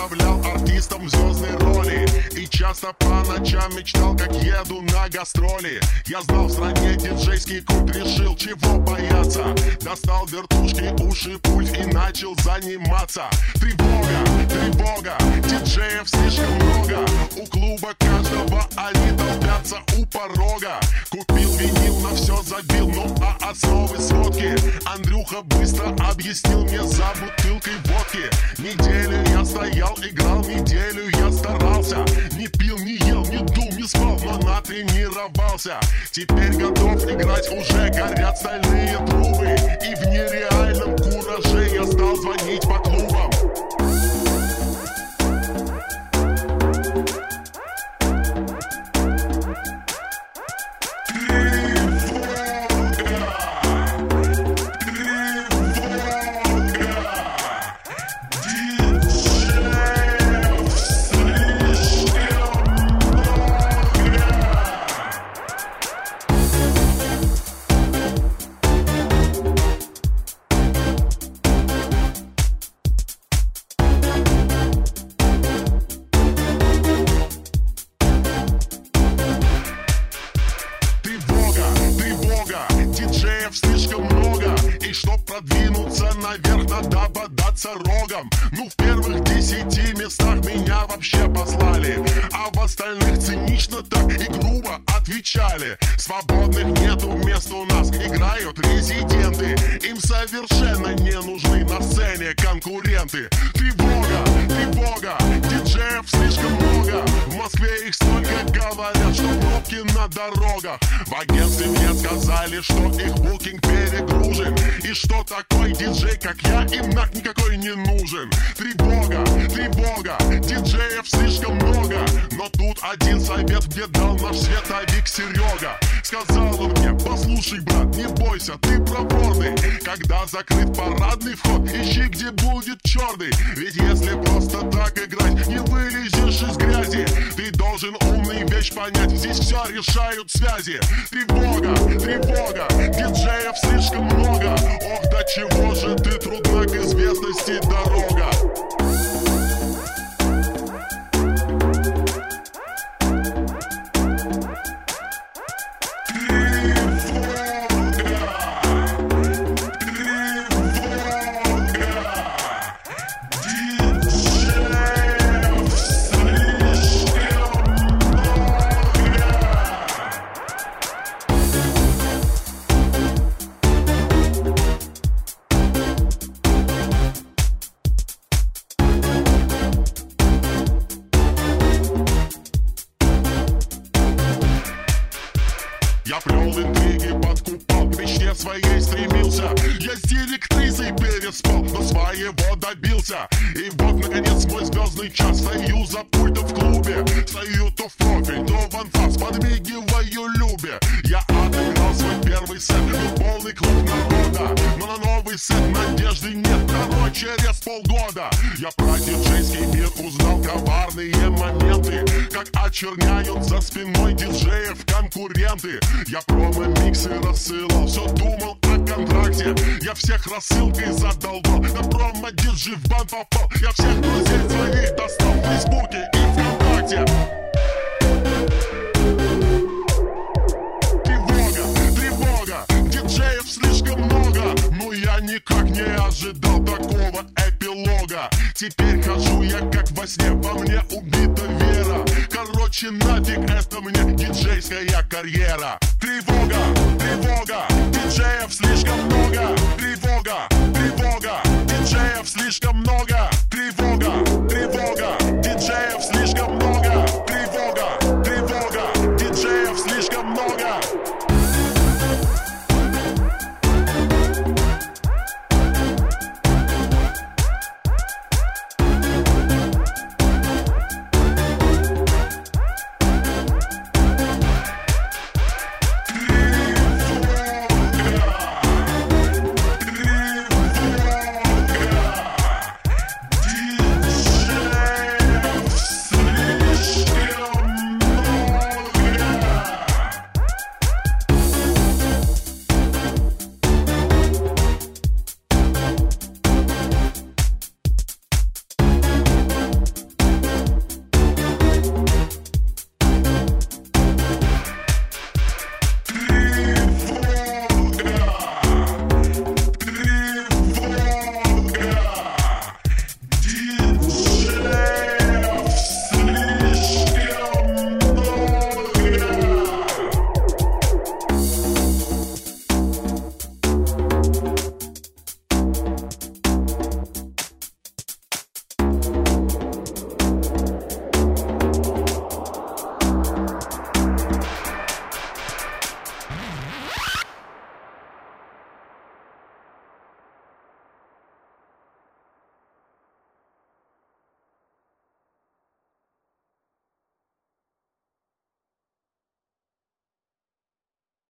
вставлял артистам в звездные роли. И часто по ночам мечтал, как еду на гастроли. Я знал, в стране диджейский культ, решил, чего бояться. Достал вертушки, уши, пульт и начал заниматься. Тревога, тревога, диджеев слишком много. У клуба каждого они толпятся у порога. Купил винил, на все забил, ну а основы сводки Андрюха быстро объяснил мне за бутылкой водки. Неделю я стоял, играл, неделю я старался. Не пил, не ел, не дул, не спал, но натренировался. Теперь готов играть, уже горят стальные трубы. И в нереальном кураже я стал звонить по клубам. Слишком много, и чтоб продвинуться наверх, надо бодаться рогом. Ну, в первых 10 местах меня вообще послали, а в остальных цинично так и грубо отвечали. Свободных нету мест у нас, играют резиденты. Им совершенно не нужны на сцене конкуренты. Тревога, тревога, диджеев слишком много. В Москве их столько, говорят, что пробки на дорогах. В агентстве мне сказали, что их букинг перегружен, и что такой диджей, как я, им нах никакой не нужен. Тревога, тревога, диджеев слишком много. Но тут один совет мне дал наш световик Серега. Сказал он мне: послушай, брат, не бойся, ты проворный. Когда закрыт парадный вход, ищи, где будет черный. Ведь если просто так играть, не вылезешь из грязи. Ты должен умную вещь понять, здесь все решают связи. Тревога, тревога, диджеев слишком много. Ох, до чего же ты трудна к известности дорога. Я плел интриги, подкупал, к мечте своей стремился. Я с директрисой переспал, но своего добился. И вот, наконец, мой звездный час. Стою за пультом в клубе, стою то в профиль, то в анфас, подмигиваю Любе. Я отыграл свой первый сет, был полный клуб народа. Но на новый сет надежды нет, короче, через полгода. Я про диджейский мир узнал коварные моменты, как очерняют за спиной диджеев конкуренты. Я промо-миксы рассылал, все думал о контракте. Я всех рассылкой задолбал, на промо-диджи в бан попал. Я всех друзей своих достал в Фейсбуке и ВКонтакте. Тревога, тревога, диджеев слишком много. Но я никак не ожидал такого эпилога. Теперь хожу я как во сне, во мне убита вера. Короче, нафиг это мне диджейская карьера. Тревога, тревога, диджеев слишком много. Тревога, тревога, диджеев слишком много. Тревога.